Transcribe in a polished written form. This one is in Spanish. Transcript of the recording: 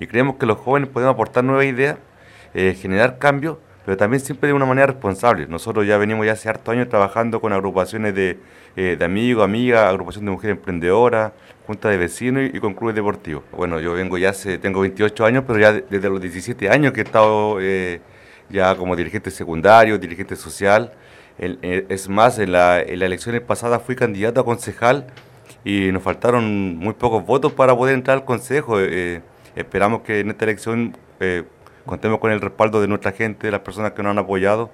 y creemos que los jóvenes podemos aportar nuevas ideas, generar cambios, pero también siempre de una manera responsable. Nosotros ya venimos ya hace hartos años trabajando con agrupaciones de amigos, amigas, agrupación de mujeres emprendedoras, junta de vecinos y con clubes deportivos. Bueno, yo vengo ya tengo 28 años, pero ya desde los 17 años que he estado ya como dirigente secundario, dirigente social. Es más, en las elecciones pasadas fui candidato a concejal y nos faltaron muy pocos votos para poder entrar al consejo. Esperamos que en esta elección contemos con el respaldo de nuestra gente, de las personas que nos han apoyado